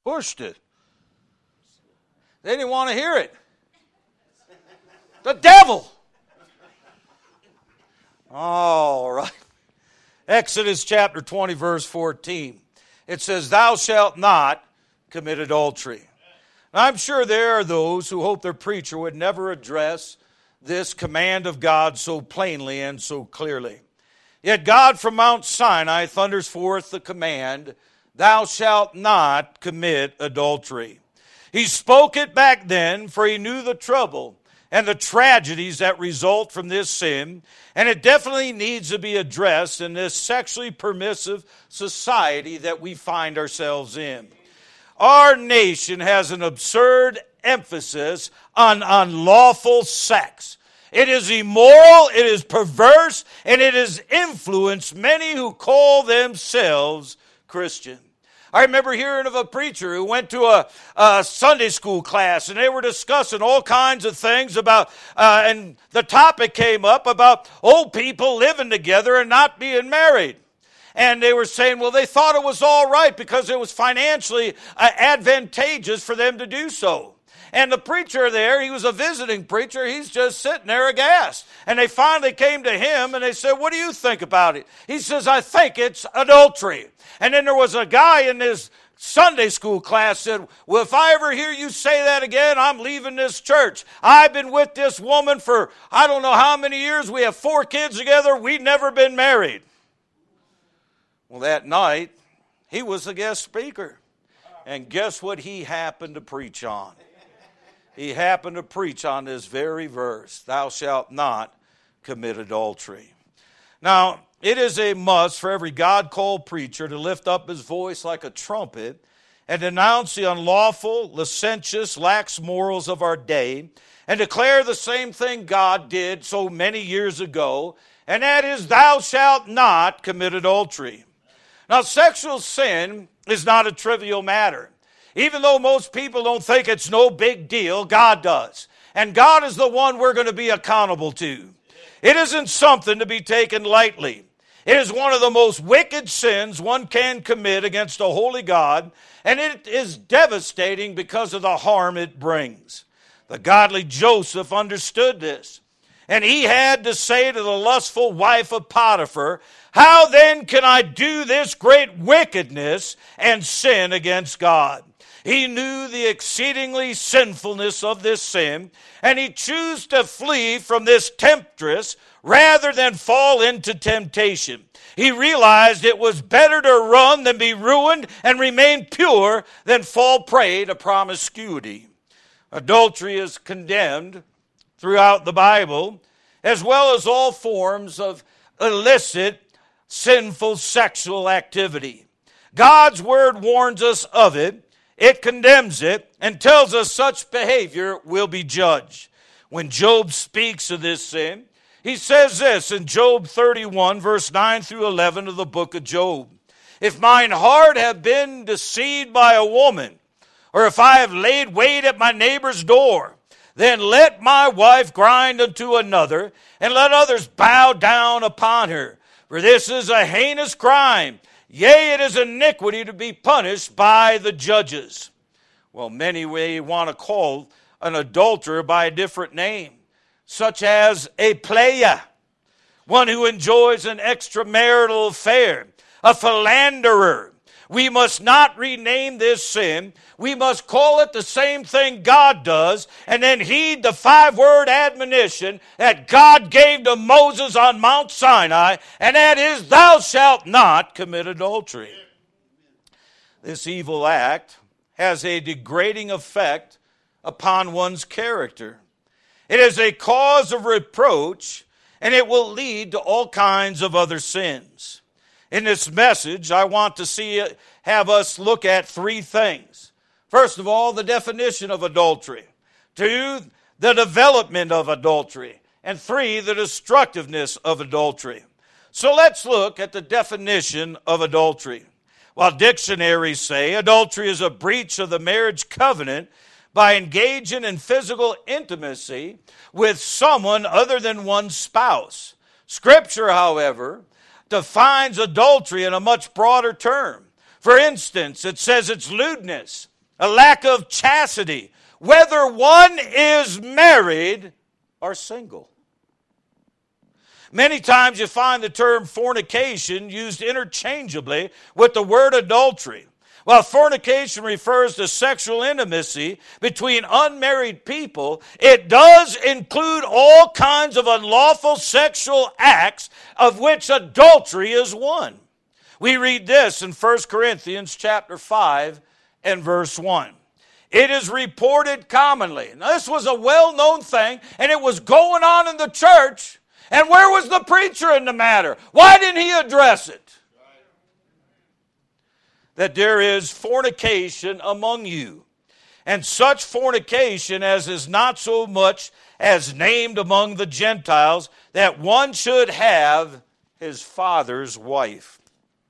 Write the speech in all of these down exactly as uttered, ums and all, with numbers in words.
pushed it. They didn't want to hear it. The devil. All right. Exodus chapter twenty, verse fourteen. It says, thou shalt not commit adultery. Now, I'm sure there are those who hope their preacher would never address this command of God so plainly and so clearly. Yet God from Mount Sinai thunders forth the command, thou shalt not commit adultery. He spoke it back then, for he knew the trouble and the tragedies that result from this sin, and it definitely needs to be addressed in this sexually permissive society that we find ourselves in. Our nation has an absurd emphasis on unlawful sex. It is immoral, it is perverse, and it has influenced many who call themselves Christian. I remember hearing of a preacher who went to a, a Sunday school class, and they were discussing all kinds of things about, uh, and the topic came up about old people living together and not being married. And they were saying, well, they thought it was all right because it was financially uh, advantageous for them to do so. And the preacher there, he was a visiting preacher, he's just sitting there aghast. And they finally came to him and they said, what do you think about it? He says, I think it's adultery. And then there was a guy in this Sunday school class said, well, if I ever hear you say that again, I'm leaving this church. I've been with this woman for I don't know how many years. We have four kids together. We've never been married. Well, that night, he was the guest speaker. And guess what he happened to preach on? He happened to preach on this very verse, thou shalt not commit adultery. Now, it is a must for every God-called preacher to lift up his voice like a trumpet and denounce the unlawful, licentious, lax morals of our day and declare the same thing God did so many years ago, and that is, thou shalt not commit adultery. Now, sexual sin is not a trivial matter. Even though most people don't think it's no big deal, God does. And God is the one we're going to be accountable to. It isn't something to be taken lightly. It is one of the most wicked sins one can commit against a holy God, and it is devastating because of the harm it brings. The godly Joseph understood this, and he had to say to the lustful wife of Potiphar, how then can I do this great wickedness and sin against God? He knew the exceedingly sinfulness of this sin, and he chose to flee from this temptress rather than fall into temptation. He realized it was better to run than be ruined and remain pure than fall prey to promiscuity. Adultery is condemned throughout the Bible, as well as all forms of illicit, sinful sexual activity. God's word warns us of it. It condemns it and tells us such behavior will be judged. When Job speaks of this sin, he says this in Job thirty-one, verse nine through eleven of the book of Job. If mine heart have been deceived by a woman, or if I have laid wait at my neighbor's door, then let my wife grind unto another, and let others bow down upon her. For this is a heinous crime. Yea, it is iniquity to be punished by the judges. Well, many may want to call an adulterer by a different name, such as a playa, one who enjoys an extramarital affair, a philanderer. We must not rename this sin. We must call it the same thing God does, and then heed the five-word admonition that God gave to Moses on Mount Sinai, and that is, thou shalt not commit adultery. This evil act has a degrading effect upon one's character. It is a cause of reproach, and it will lead to all kinds of other sins. In this message, I want to see have us look at three things. First of all, the definition of adultery. Two, the development of adultery. And three, the destructiveness of adultery. So let's look at the definition of adultery. While dictionaries say adultery is a breach of the marriage covenant by engaging in physical intimacy with someone other than one's spouse. Scripture, however, defines adultery in a much broader term. For instance, it says it's lewdness, a lack of chastity, whether one is married or single. Many times you find the term fornication used interchangeably with the word adultery. While fornication refers to sexual intimacy between unmarried people, it does include all kinds of unlawful sexual acts, of which adultery is one. We read this in First Corinthians chapter five and verse one. It is reported commonly. Now, this was a well-known thing, and it was going on in the church. And where was the preacher in the matter? Why didn't he address it? That there is fornication among you, and such fornication as is not so much as named among the Gentiles, that one should have his father's wife.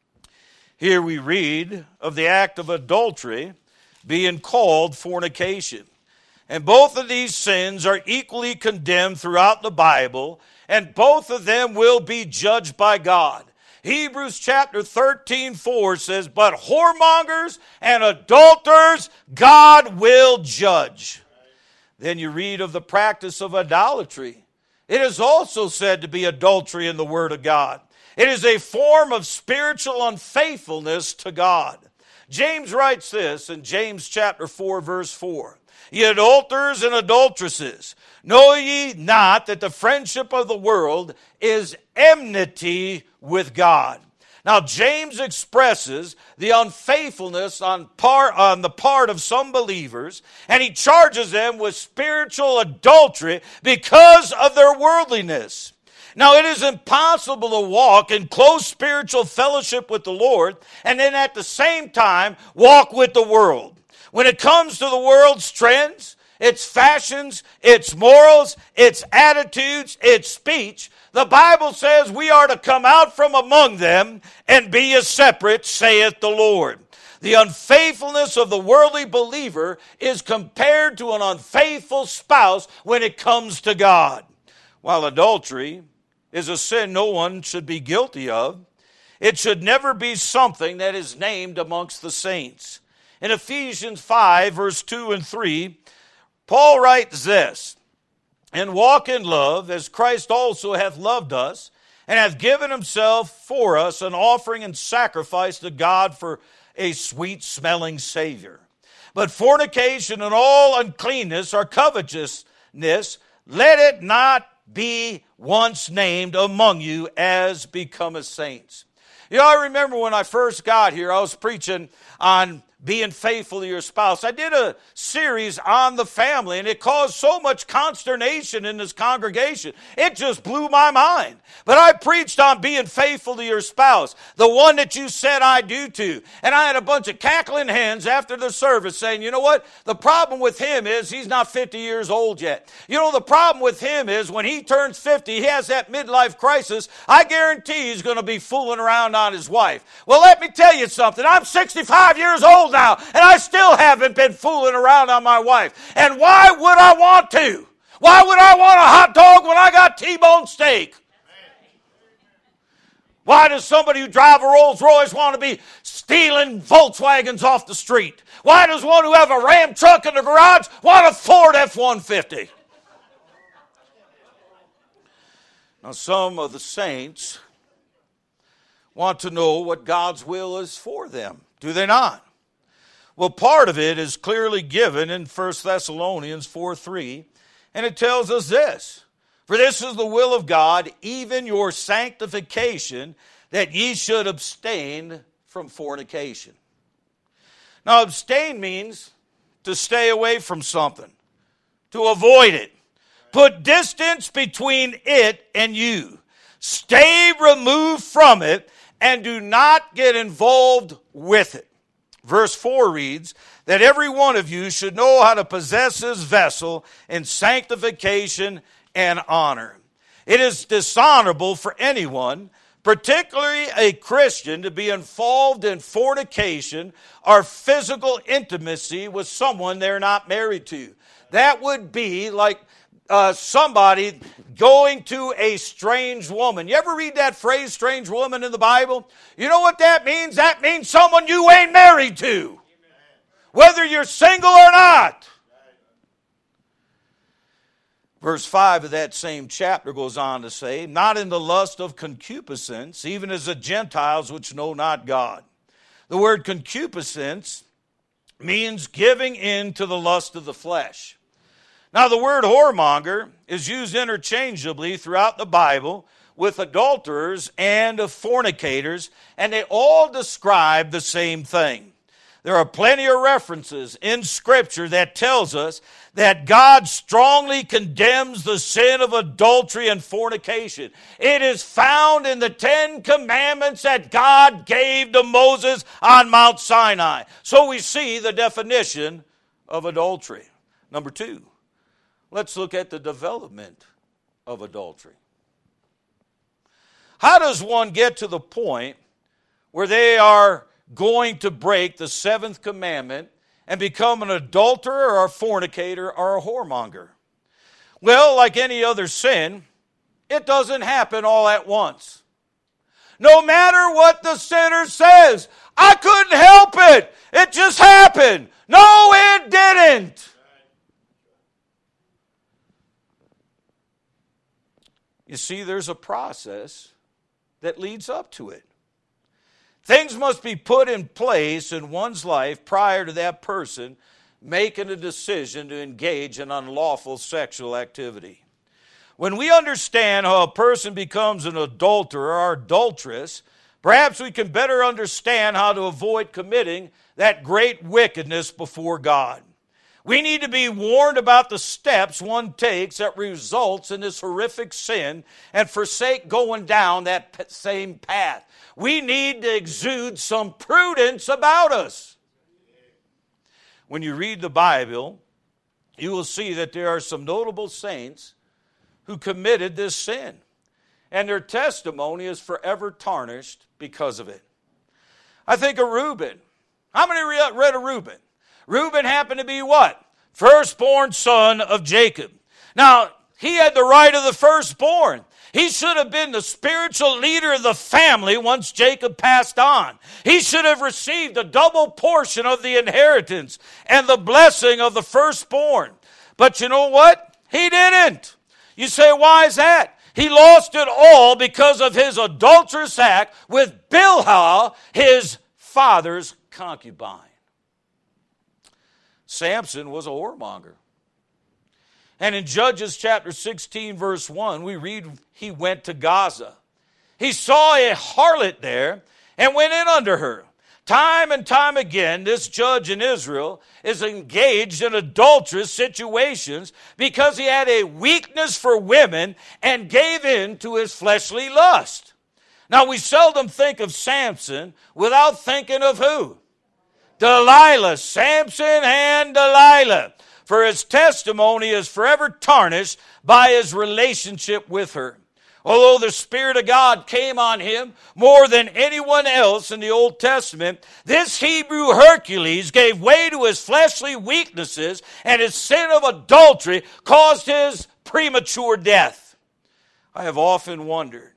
Here we read of the act of adultery being called fornication. And both of these sins are equally condemned throughout the Bible, and both of them will be judged by God. Hebrews chapter thirteen, four says, but whoremongers and adulterers God will judge. Then you read of the practice of idolatry. It is also said to be adultery in the Word of God. It is a form of spiritual unfaithfulness to God. James writes this in James chapter four, verse four. Ye adulterers and adulteresses, know ye not that the friendship of the world is enmity with God? Now, James expresses the unfaithfulness on, part, on the part of some believers, and he charges them with spiritual adultery because of their worldliness. Now, it is impossible to walk in close spiritual fellowship with the Lord and then at the same time walk with the world. When it comes to the world's trends, its fashions, its morals, its attitudes, its speech, the Bible says we are to come out from among them and be as separate, saith the Lord. The unfaithfulness of the worldly believer is compared to an unfaithful spouse when it comes to God. While adultery is a sin no one should be guilty of, it should never be something that is named amongst the saints. In Ephesians five, verse two and three, Paul writes this, and walk in love, as Christ also hath loved us, and hath given himself for us an offering and sacrifice to God for a sweet-smelling Savior. But fornication and all uncleanness or covetousness, let it not be once named among you as becometh saints. You know, I remember when I first got here, I was preaching on being faithful to your spouse. I did a series on the family, and it caused so much consternation in this congregation. It just blew my mind. But I preached on being faithful to your spouse, the one that you said I do to. And I had a bunch of cackling hens after the service saying, you know what? The problem with him is he's not fifty years old yet. You know, the problem with him is when he turns fifty, he has that midlife crisis. I guarantee he's going to be fooling around on his wife. Well, let me tell you something. I'm sixty-five years old now, and I still haven't been fooling around on my wife. And why would I want to? Why would I want a hot dog when I got T-bone steak? Why does somebody who drives a Rolls Royce want to be stealing Volkswagens off the street? Why does one who has a Ram truck in the garage want a Ford F one fifty? Now, some of the saints want to know what God's will is for them, do they not? Well, part of it is clearly given in First Thessalonians four three, and it tells us this. For this is the will of God, even your sanctification, that ye should abstain from fornication. Now, abstain means to stay away from something, to avoid it. Put distance between it and you. Stay removed from it and do not get involved with it. Verse four reads, that every one of you should know how to possess his vessel in sanctification and honor. It is dishonorable for anyone, particularly a Christian, to be involved in fornication or physical intimacy with someone they're not married to. That would be like uh, somebody going to a strange woman. You ever read that phrase, strange woman, in the Bible? You know what that means? That means someone you ain't married to. whether you're single or not. Verse five of that same chapter goes on to say, not in the lust of concupiscence, even as the Gentiles which know not God. The word concupiscence means giving in to the lust of the flesh. Now the word whoremonger is used interchangeably throughout the Bible with adulterers and fornicators, and they all describe the same thing. There are plenty of references in Scripture that tells us that God strongly condemns the sin of adultery and fornication. It is found in the Ten Commandments that God gave to Moses on Mount Sinai. So we see the definition of adultery. Number two, let's look at the development of adultery. How does one get to the point where they are going to break the seventh commandment and become an adulterer or a fornicator or a whoremonger? Well, like any other sin, it doesn't happen all at once. No matter what the sinner says, I couldn't help it. It just happened. No, it didn't. You see, there's a process that leads up to it. Things must be put in place in one's life prior to that person making a decision to engage in unlawful sexual activity. When we understand how a person becomes an adulterer or adulteress, perhaps we can better understand how to avoid committing that great wickedness before God. We need to be warned about the steps one takes that results in this horrific sin and forsake going down that same path. We need to exude some prudence about us. When you read the Bible, you will see that there are some notable saints who committed this sin, and their testimony is forever tarnished because of it. I think of Reuben. How many read of Reuben? Reuben happened to be what? Firstborn son of Jacob. Now, he had the right of the firstborn. He should have been the spiritual leader of the family once Jacob passed on. He should have received a double portion of the inheritance and the blessing of the firstborn. But you know what? He didn't. You say, why is that? He lost it all because of his adulterous act with Bilhah, his father's concubine. Samson was a whoremonger. And in Judges chapter sixteen, verse one, we read he went to Gaza. He saw a harlot there and went in under her. Time and time again, this judge in Israel is engaged in adulterous situations because he had a weakness for women and gave in to his fleshly lust. Now, we seldom think of Samson without thinking of who? Delilah, Samson and Delilah. For his testimony is forever tarnished by his relationship with her. Although the Spirit of God came on him more than anyone else in the Old Testament, this Hebrew Hercules gave way to his fleshly weaknesses, and his sin of adultery caused his premature death. I have often wondered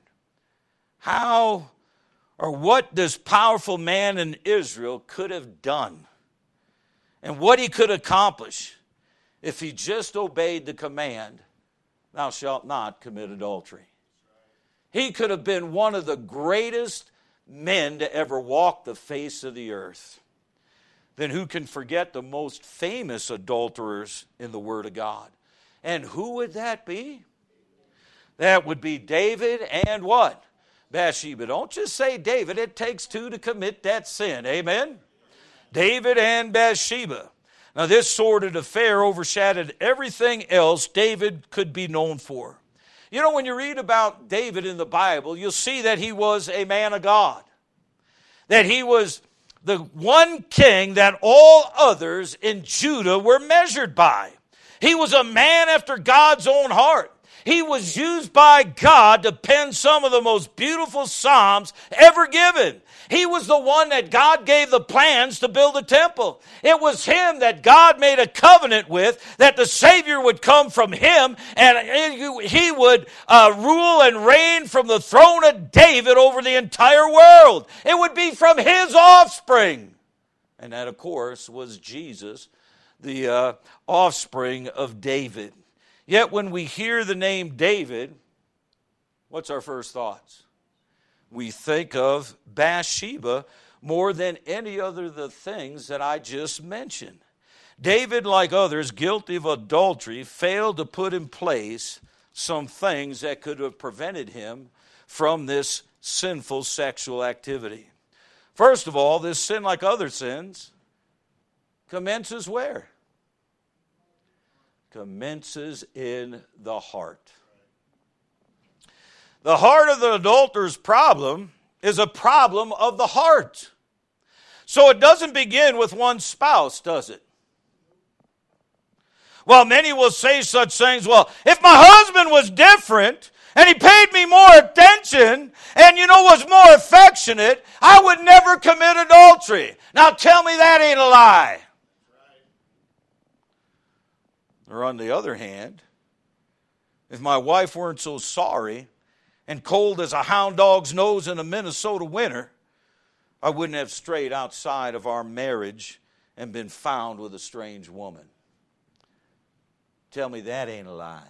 how or what this powerful man in Israel could have done and what he could accomplish if he just obeyed the command, thou shalt not commit adultery. He could have been one of the greatest men to ever walk the face of the earth. Then who can forget the most famous adulterers in the Word of God? And who would that be? That would be David and what? Bathsheba. Don't just say David. It takes two to commit that sin. Amen? David and Bathsheba. Now, this sordid affair overshadowed everything else David could be known for. You know, when you read about David in the Bible, you'll see that he was a man of God. That he was the one king that all others in Judah were measured by. He was a man after God's own heart. He was used by God to pen some of the most beautiful psalms ever given. He was the one that God gave the plans to build a temple. It was him that God made a covenant with, that the Savior would come from him, and he would uh, rule and reign from the throne of David over the entire world. It would be from his offspring. And that, of course, was Jesus, the uh, offspring of David. Yet when we hear the name David, what's our first thoughts? We think of Bathsheba more than any other of the things that I just mentioned. David, like others guilty of adultery, failed to put in place some things that could have prevented him from this sinful sexual activity. First of all, this sin, like other sins, commences where? Commences in the heart. The heart of the adulterer's problem is a problem of the heart. So it doesn't begin with one spouse, does it? Well, many will say such things, well, if my husband was different and he paid me more attention and, you know, was more affectionate, I would never commit adultery. Now tell me that ain't a lie. Or on the other hand, if my wife weren't so sorry and cold as a hound dog's nose in a Minnesota winter, I wouldn't have strayed outside of our marriage and been found with a strange woman. Tell me that ain't a lie.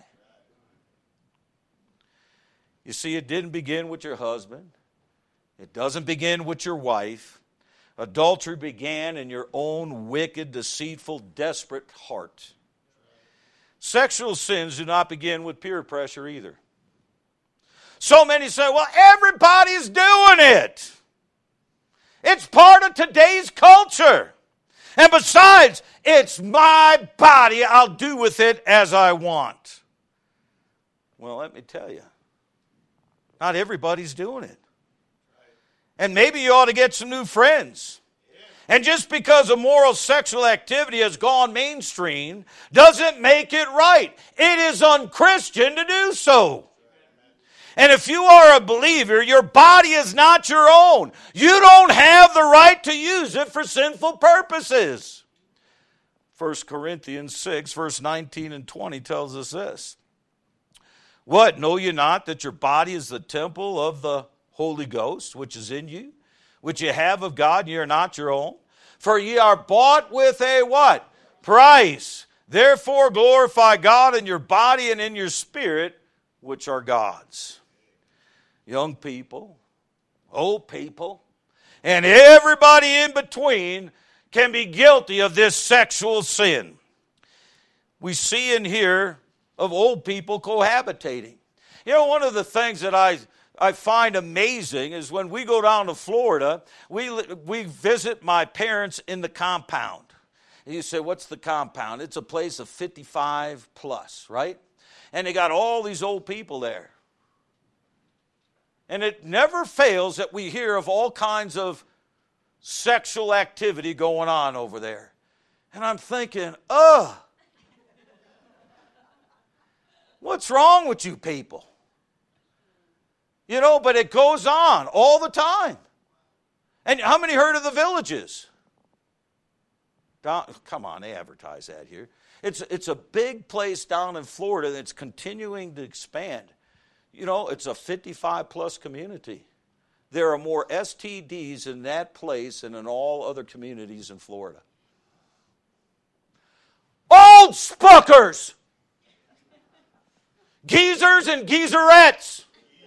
You see, it didn't begin with your husband. It doesn't begin with your wife. Adultery began in your own wicked, deceitful, desperate heart. Sexual sins do not begin with peer pressure either. So many say, well, everybody's doing it. It's part of today's culture. And besides, it's my body. I'll do with it as I want. Well, let me tell you, not everybody's doing it. And maybe you ought to get some new friends. And just because immoral sexual activity has gone mainstream doesn't make it right. It is unchristian to do so. And if you are a believer, your body is not your own. You don't have the right to use it for sinful purposes. First Corinthians six, verse nineteen and twenty tells us this. What, know you not that your body is the temple of the Holy Ghost, which is in you, which you have of God, and ye are not your own? For ye are bought with a what? Price. Therefore glorify God in your body and in your spirit, which are God's. Young people, old people, and everybody in between can be guilty of this sexual sin. We see in here of old people cohabitating. You know, one of the things that I, I find amazing is when we go down to Florida, we, we visit my parents in the compound. And you say, what's the compound? It's a place of fifty-five plus, right? And they got all these old people there. And it never fails that we hear of all kinds of sexual activity going on over there. And I'm thinking, ugh, what's wrong with you people? You know, but it goes on all the time. And how many heard of the Villages? Down, come on, they advertise that here. It's, it's a big place down in Florida that's continuing to expand. You know, it's a fifty-five plus community. There are more S T Ds in that place than in all other communities in Florida. Old spuckers! Geezers and geezerettes.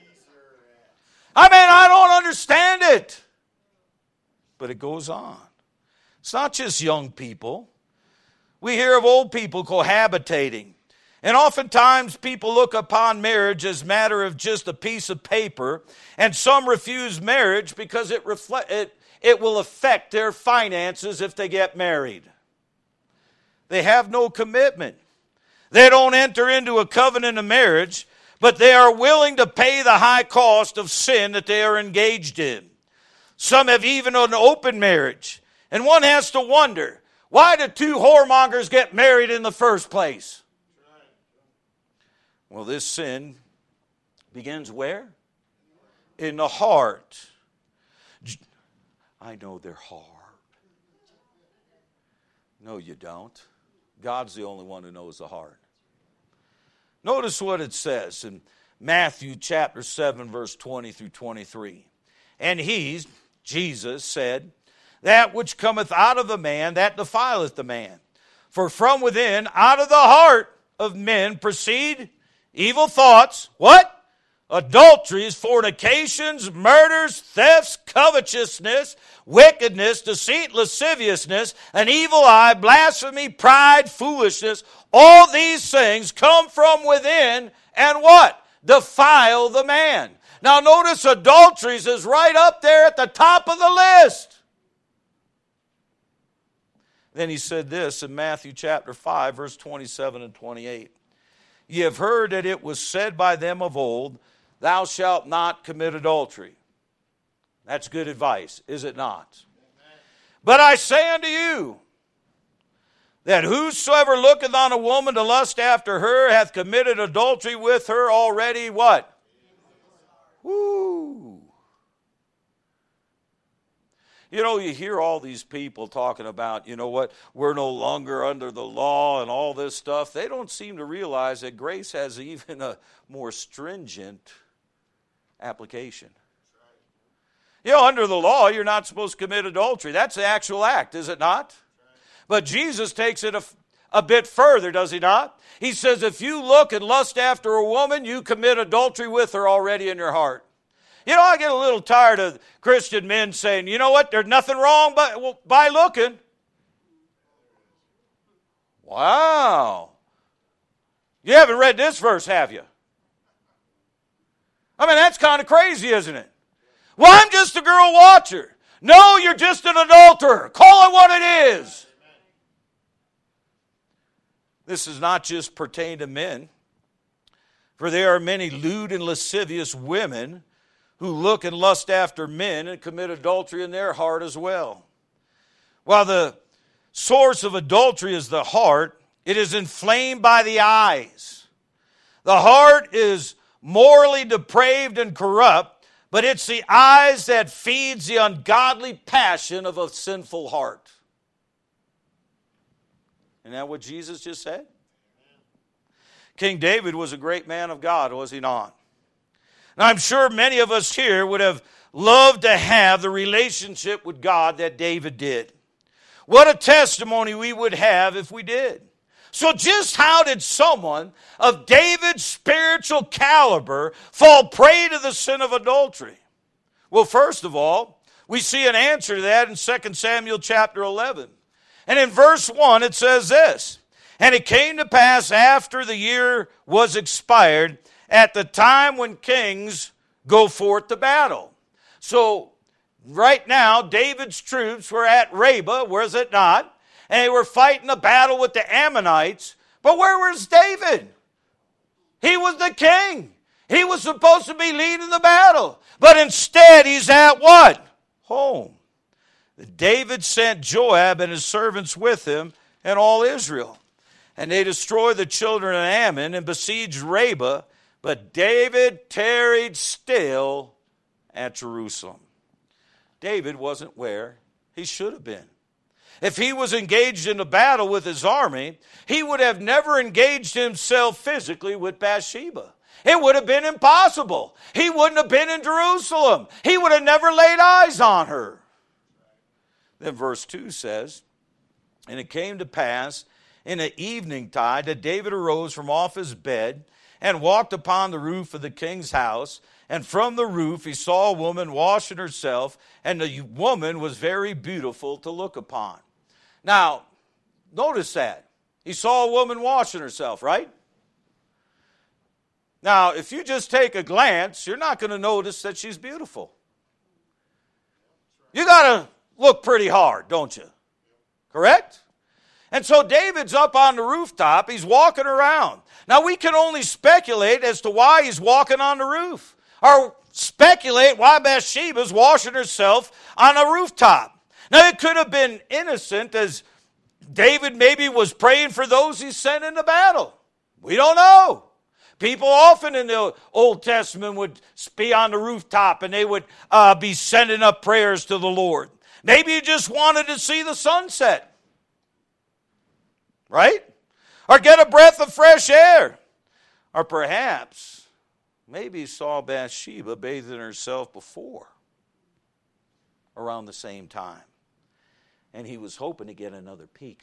I mean, I don't understand it. But it goes on. It's not just young people. We hear of old people cohabitating. And oftentimes people look upon marriage as a matter of just a piece of paper, and some refuse marriage because it, reflect, it, it will affect their finances if they get married. They have no commitment. They don't enter into a covenant of marriage, but they are willing to pay the high cost of sin that they are engaged in. Some have even an open marriage. And one has to wonder, why did two whoremongers get married in the first place? Well, this sin begins where? In the heart. I know they're hard. No, you don't. God's the only one who knows the heart. Notice what it says in Matthew chapter seven, verse twenty through twenty-three. And he, Jesus, said, that which cometh out of a man, that defileth the man. For from within, out of the heart of men proceed evil thoughts. What? Adulteries, fornications, murders, thefts, covetousness, wickedness, deceit, lasciviousness, an evil eye, blasphemy, pride, foolishness. All these things come from within and what? Defile the man. Now notice adulteries is right up there at the top of the list. Then he said this in Matthew chapter five, verse twenty-seven and twenty-eight. Ye have heard that it was said by them of old, thou shalt not commit adultery. That's good advice, is it not? Amen. But I say unto you, that whosoever looketh on a woman to lust after her hath committed adultery with her already, what? Woo! You know, you hear all these people talking about, you know what, we're no longer under the law and all this stuff. They don't seem to realize that grace has even a more stringent application. You know, under the law, you're not supposed to commit adultery. That's the actual act, is it not? But Jesus takes it a, a bit further, does he not? He says, if you look and lust after a woman, you commit adultery with her already in your heart. You know, I get a little tired of Christian men saying, you know what, there's nothing wrong by, well, by looking. Wow. You haven't read this verse, have you? I mean, that's kind of crazy, isn't it? Well, I'm just a girl watcher. No, you're just an adulterer. Call it what it is. This does not just pertain to men, for there are many lewd and lascivious women who look and lust after men and commit adultery in their heart as well. While the source of adultery is the heart, it is inflamed by the eyes. The heart is morally depraved and corrupt, but it's the eyes that feeds the ungodly passion of a sinful heart. Isn't that what Jesus just said? King David was a great man of God, was he not? Now, I'm sure many of us here would have loved to have the relationship with God that David did. What a testimony we would have if we did. So just how did someone of David's spiritual caliber fall prey to the sin of adultery? Well, first of all, we see an answer to that in Second Samuel chapter eleven. And in verse one it says this, and it came to pass after the year was expired, at the time when kings go forth to battle. So right now, David's troops were at Rabbah, was it not? And they were fighting a battle with the Ammonites. But where was David? He was the king. He was supposed to be leading the battle. But instead, he's at what? Home. David sent Joab and his servants with him and all Israel. And they destroyed the children of Ammon and besieged Rabbah. But David tarried still at Jerusalem. David wasn't where he should have been. If he was engaged in a battle with his army, he would have never engaged himself physically with Bathsheba. It would have been impossible. He wouldn't have been in Jerusalem. He would have never laid eyes on her. Then verse two says, and it came to pass in the evening tide that David arose from off his bed and walked upon the roof of the king's house. And from the roof he saw a woman washing herself, and the woman was very beautiful to look upon. Now, notice that. He saw a woman washing herself, right? Now, if you just take a glance, you're not going to notice that she's beautiful. You got to look pretty hard, don't you? Correct? And so David's up on the rooftop. He's walking around. Now, we can only speculate as to why he's walking on the roof, or speculate why Bathsheba's washing herself on a rooftop. Now, it could have been innocent, as David maybe was praying for those he sent into battle. We don't know. People often in the Old Testament would be on the rooftop and they would uh, be sending up prayers to the Lord. Maybe he just wanted to see the sunset. Right? Or get a breath of fresh air. Or perhaps, maybe he saw Bathsheba bathing herself before, around the same time. and he was hoping to get another peek.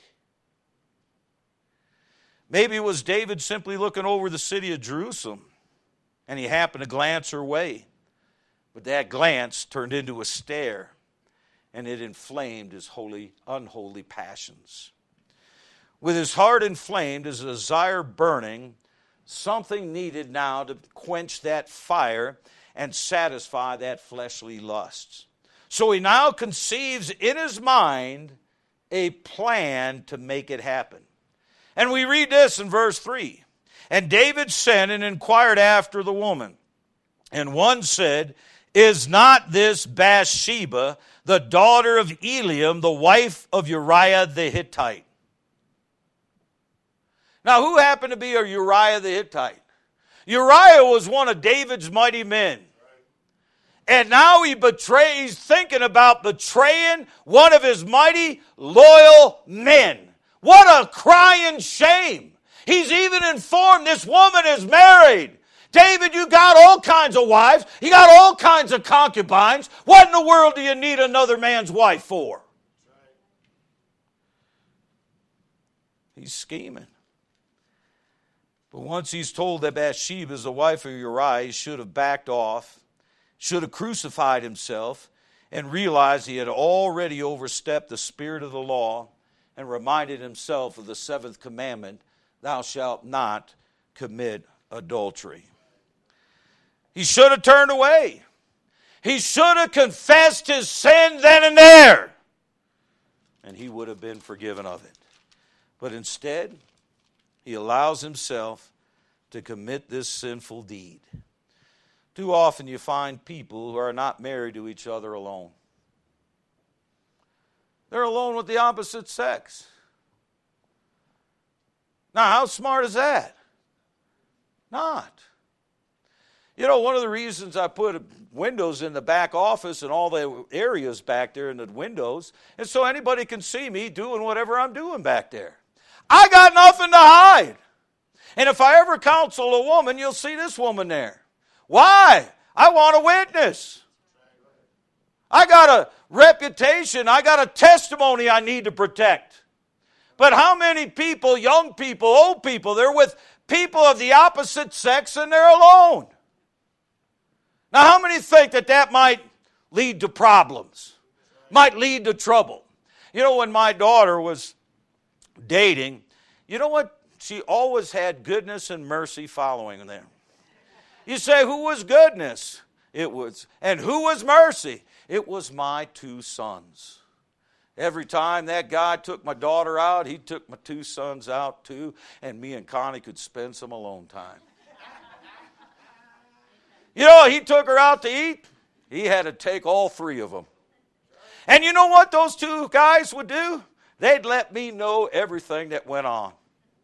Maybe it was David simply looking over the city of Jerusalem, and he happened to glance her way. But that glance turned into a stare, and it inflamed his holy, unholy passions. With his heart inflamed, his desire burning, something needed now to quench that fire and satisfy that fleshly lust. So he now conceives in his mind a plan to make it happen. And we read this in verse three. And David sent and inquired after the woman. And one said, Is not this Bathsheba, the daughter of Eliam, the wife of Uriah the Hittite? Now, who happened to be a Uriah the Hittite? Uriah was one of David's mighty men. And now he betrays, thinking about betraying one of his mighty, loyal men. What a crying shame. He's even informed this woman is married. David, you got all kinds of wives. You got all kinds of concubines. What in the world do you need another man's wife for? He's scheming. But once he's told that Bathsheba is the wife of Uriah, he should have backed off, should have crucified himself, and realized he had already overstepped the spirit of the law and reminded himself of the seventh commandment, thou shalt not commit adultery. He should have turned away. He should have confessed his sin then and there, and he would have been forgiven of it. But instead, he allows himself to commit this sinful deed. Too often you find people who are not married to each other alone. They're alone with the opposite sex. Now, how smart is that? Not. You know, one of the reasons I put windows in the back office and all the areas back there in the windows is so anybody can see me doing whatever I'm doing back there. I got nothing to hide. And if I ever counsel a woman, you'll see this woman there. Why? I want a witness. I got a reputation. I got a testimony I need to protect. But how many people, young people, old people, they're with people of the opposite sex and they're alone? Now, how many think that that might lead to problems? Might lead to trouble? You know, when my daughter was dating, you know what? She always had goodness and mercy following them. You say, who was goodness? It was, and who was mercy? It was my two sons. Every time that guy took my daughter out, he took my two sons out too, and me and Connie could spend some alone time. You know, he took her out to eat. He had to take all three of them. And you know what those two guys would do? They'd let me know everything that went on.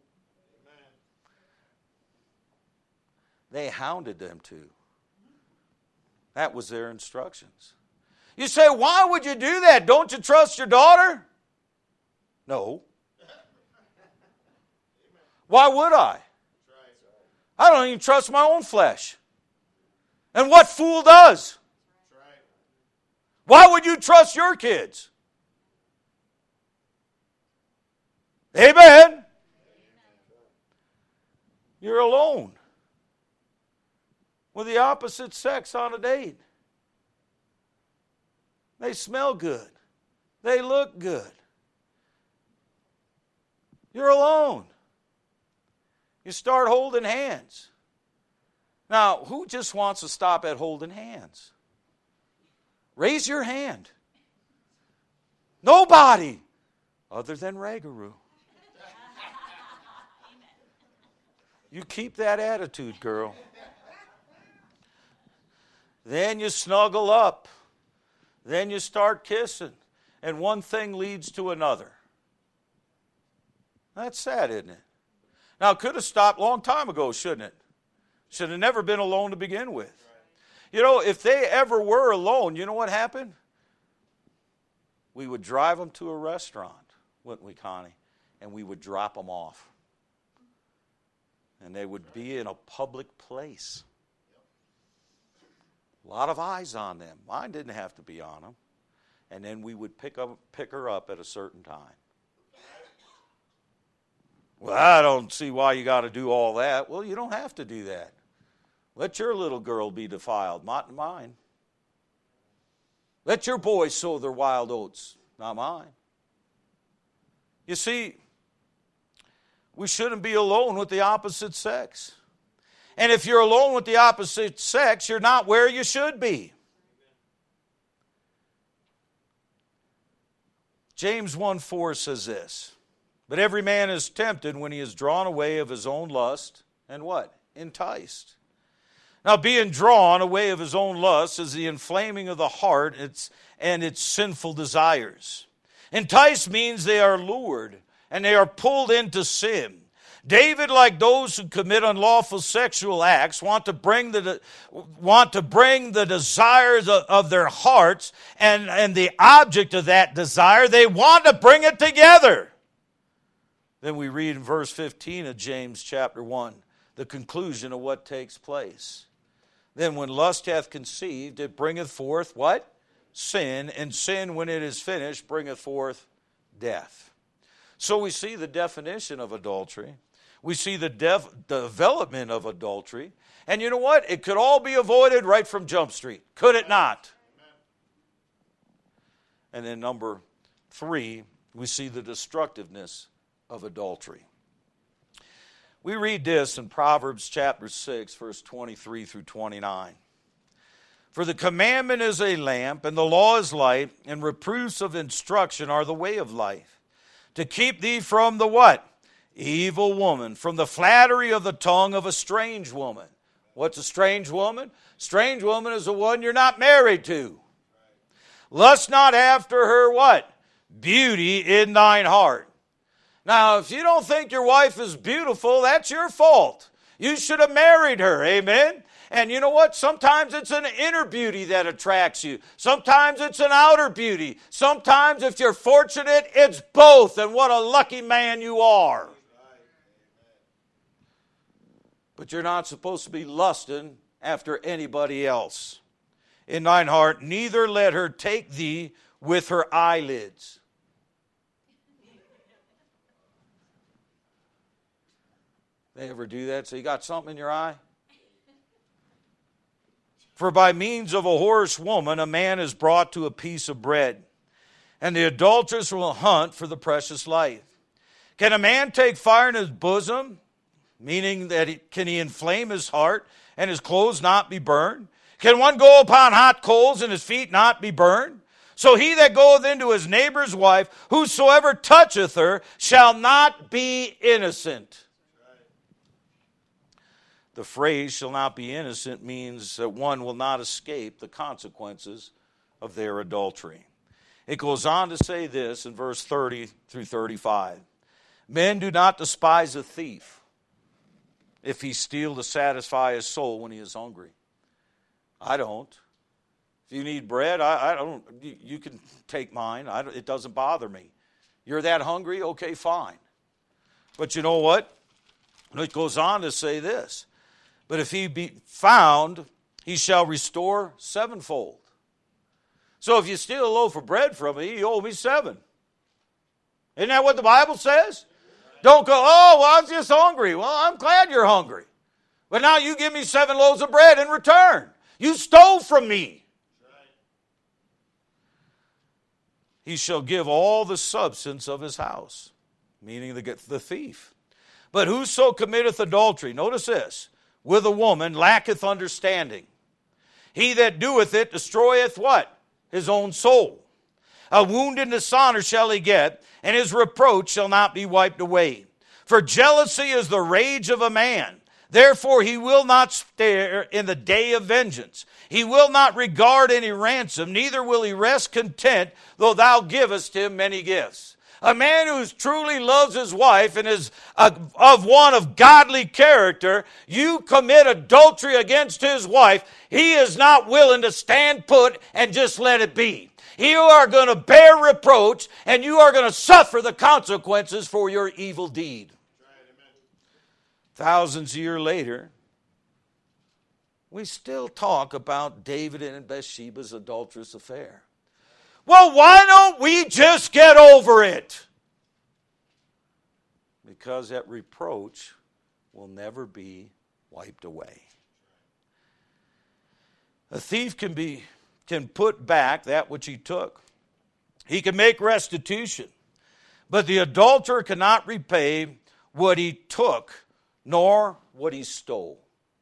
They hounded them too. That was their instructions. You say, why would you do that? Don't you trust your daughter? No. Why would I? I don't even trust my own flesh. And what fool does? Why would you trust your kids? Amen. You're alone with the opposite sex on a date. They smell good. They look good. You're alone. You start holding hands. Now, who just wants to stop at holding hands? Raise your hand. Nobody other than Ragaroo. You keep that attitude, girl. Then you snuggle up. Then you start kissing. And one thing leads to another. That's sad, isn't it? Now, it could have stopped a long time ago, shouldn't it? Should have never been alone to begin with. You know, if they ever were alone, you know what happened? We would drive them to a restaurant, wouldn't we, Connie? And we would drop them off. And they would be in a public place. A lot of eyes on them. Mine didn't have to be on them. and then we would pick up pick her up at a certain time. Well, I don't see why you got to do all that. Well, you don't have to do that. Let your little girl be defiled, not mine. Let your boys sow their wild oats, not mine. You see, we shouldn't be alone with the opposite sex. And if you're alone with the opposite sex, you're not where you should be. James one four says this, but every man is tempted when he is drawn away of his own lust, and what? Enticed. Now, being drawn away of his own lust is the inflaming of the heart and its sinful desires. Enticed means they are lured, and they are pulled into sin. David, like those who commit unlawful sexual acts, want to bring the want to bring the desires of, of their hearts and, and the object of that desire, they want to bring it together. Then we read in verse fifteen of James chapter one, the conclusion of what takes place. Then when lust hath conceived, it bringeth forth what? Sin, and sin, when it is finished, bringeth forth death. So we see the definition of adultery. We see the def- development of adultery. And you know what? It could all be avoided right from Jump Street. Could it not? Amen. And then number three, we see the destructiveness of adultery. We read this in Proverbs chapter six, verse twenty-three through twenty-nine. For the commandment is a lamp, and the law is light, and reproofs of instruction are the way of life. To keep thee from the what? Evil woman, from the flattery of the tongue of a strange woman. What's a strange woman? Strange woman is the one you're not married to. Lust not after her what? Beauty in thine heart. Now, if you don't think your wife is beautiful, that's your fault. You should have married her, amen? And you know what? Sometimes it's an inner beauty that attracts you. Sometimes it's an outer beauty. Sometimes, if you're fortunate, it's both. And what a lucky man you are. But you're not supposed to be lusting after anybody else. In thine heart, neither let her take thee with her eyelids. They ever do that? So you got something in your eye? For by means of a whorish woman, a man is brought to a piece of bread, and the adulteress will hunt for the precious life. Can a man take fire in his bosom, meaning that he, can he inflame his heart, and his clothes not be burned? Can one go upon hot coals, and his feet not be burned? So he that goeth into his neighbor's wife, whosoever toucheth her, shall not be innocent. The phrase shall not be innocent means that one will not escape the consequences of their adultery. It goes on to say this in verse thirty through thirty-five. Men do not despise a thief if he steal to satisfy his soul when he is hungry. I don't. If you need bread, I, I don't. You, you can take mine. I, it doesn't bother me. You're that hungry? Okay, fine. But you know what? It goes on to say this. But if he be found, he shall restore sevenfold. So if you steal a loaf of bread from me, you owe me seven. Isn't that what the Bible says? Don't go, oh, well, I was just hungry. Well, I'm glad you're hungry. But now you give me seven loaves of bread in return. You stole from me. He shall give all the substance of his house, meaning the, the thief. But whoso committeth adultery, notice this, with a woman lacketh understanding. He that doeth it destroyeth what? His own soul. A wound and dishonor shall he get, and his reproach shall not be wiped away. For jealousy is the rage of a man. Therefore he will not spare in the day of vengeance. He will not regard any ransom, neither will he rest content, though thou givest him many gifts. A man who truly loves his wife and is of one of godly character, you commit adultery against his wife, he is not willing to stand put and just let it be. You are going to bear reproach, and you are going to suffer the consequences for your evil deed. Thousands of years later, we still talk about David and Bathsheba's adulterous affair. Well, why don't we just get over it? Because that reproach will never be wiped away. A thief can be can put back that which he took. He can make restitution. But the adulterer cannot repay what he took, nor what he stole.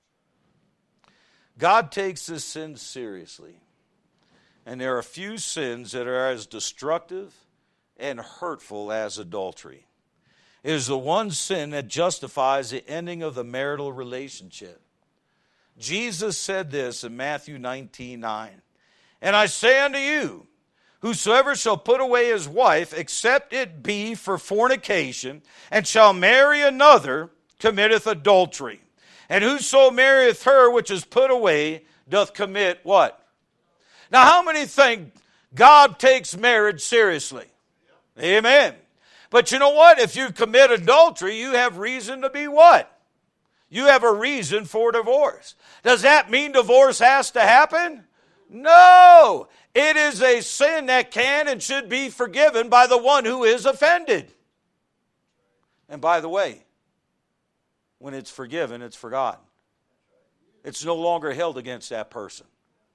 God takes this sin seriously. And there are few sins that are as destructive and hurtful as adultery. It is the one sin that justifies the ending of the marital relationship. Jesus said this in Matthew nineteen nine. And I say unto you, whosoever shall put away his wife, except it be for fornication, and shall marry another, committeth adultery. And whoso marrieth her which is put away, doth commit what? Now, how many think God takes marriage seriously? Amen. But you know what? If you commit adultery, you have reason to be what? You have a reason for divorce. Does that mean divorce has to happen? No. It is a sin that can and should be forgiven by the one who is offended. And by the way, when it's forgiven, it's forgotten. It's no longer held against that person.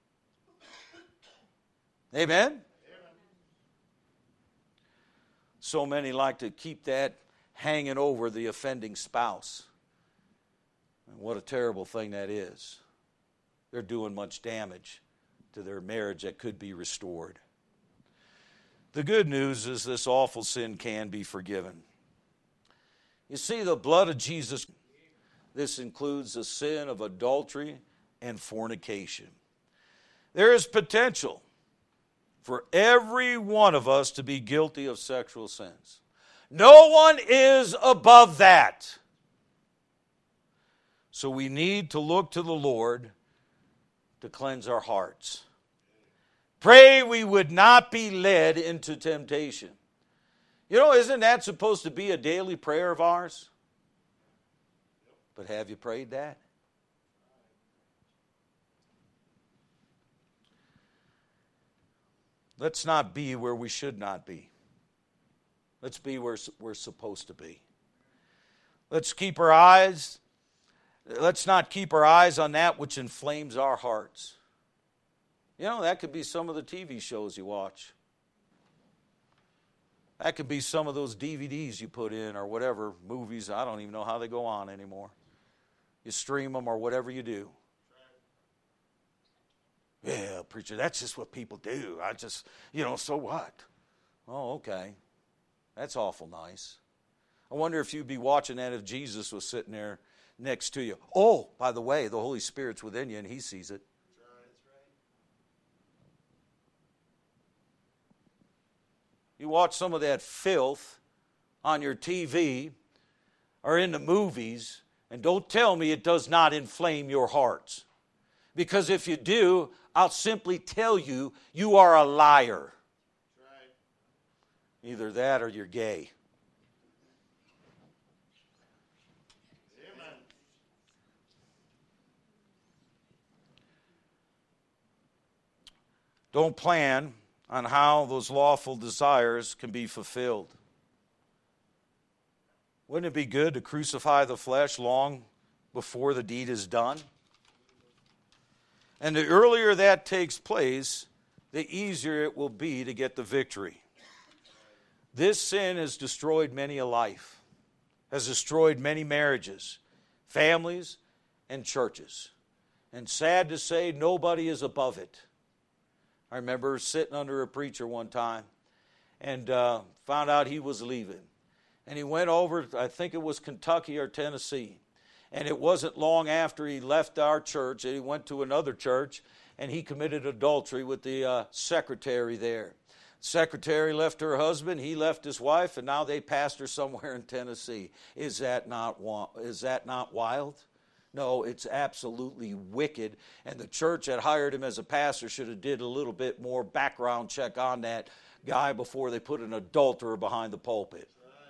Amen? So many like to keep that hanging over the offending spouse. And what a terrible thing that is. They're doing much damage to their marriage that could be restored. The good news is this awful sin can be forgiven. You see, the blood of Jesus, this includes the sin of adultery and fornication. There is potential for every one of us to be guilty of sexual sins. No one is above that. So we need to look to the Lord to cleanse our hearts. Pray we would not be led into temptation. You know, isn't that supposed to be a daily prayer of ours? But have you prayed that? Let's not be where we should not be. Let's be where we're supposed to be. Let's keep our eyes, let's not keep our eyes on that which inflames our hearts. You know, that could be some of the T V shows you watch. That could be some of those D V Ds you put in or whatever, movies. I don't even know how they go on anymore. You stream them or whatever you do. Yeah, preacher, that's just what people do. I just, you know, so what? Oh, okay. That's awful nice. I wonder if you'd be watching that if Jesus was sitting there next to you. Oh, by the way, the Holy Spirit's within you and He sees it. You watch some of that filth on your T V or in the movies, and don't tell me it does not inflame your hearts. Because if you do, I'll simply tell you, you are a liar. Right. Either that or you're gay. Amen. Don't plan on how those lawful desires can be fulfilled. Wouldn't it be good to crucify the flesh long before the deed is done? And the earlier that takes place, the easier it will be to get the victory. This sin has destroyed many a life, has destroyed many marriages, families, and churches. And sad to say, nobody is above it. I remember sitting under a preacher one time and uh, found out he was leaving. And he went over, I think it was Kentucky or Tennessee. And it wasn't long after he left our church that he went to another church and he committed adultery with the uh, secretary there. Secretary left her husband, he left his wife, and now they pastor somewhere in Tennessee. Is that not is that not wild? No, it's absolutely wicked. And the church that hired him as a pastor should have did a little bit more background check on that guy before they put an adulterer behind the pulpit.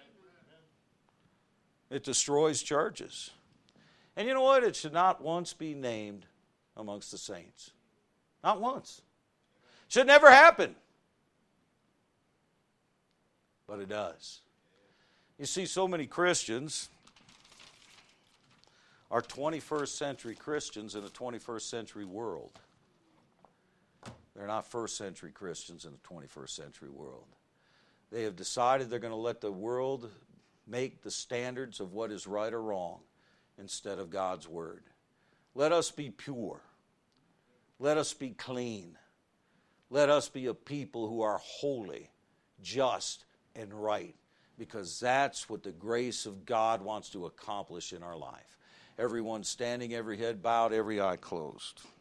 It destroys churches. And you know what? It should not once be named amongst the saints. Not once. Should never happen. but it does. You see, so many Christians are twenty-first century Christians in a twenty-first century world. They're not first century Christians in a twenty-first century world. They have decided they're going to let the world make the standards of what is right or wrong instead of God's Word. Let us be pure. Let us be clean. Let us be a people who are holy, just, and right, because that's what the grace of God wants to accomplish in our life. Everyone standing, every head bowed, every eye closed.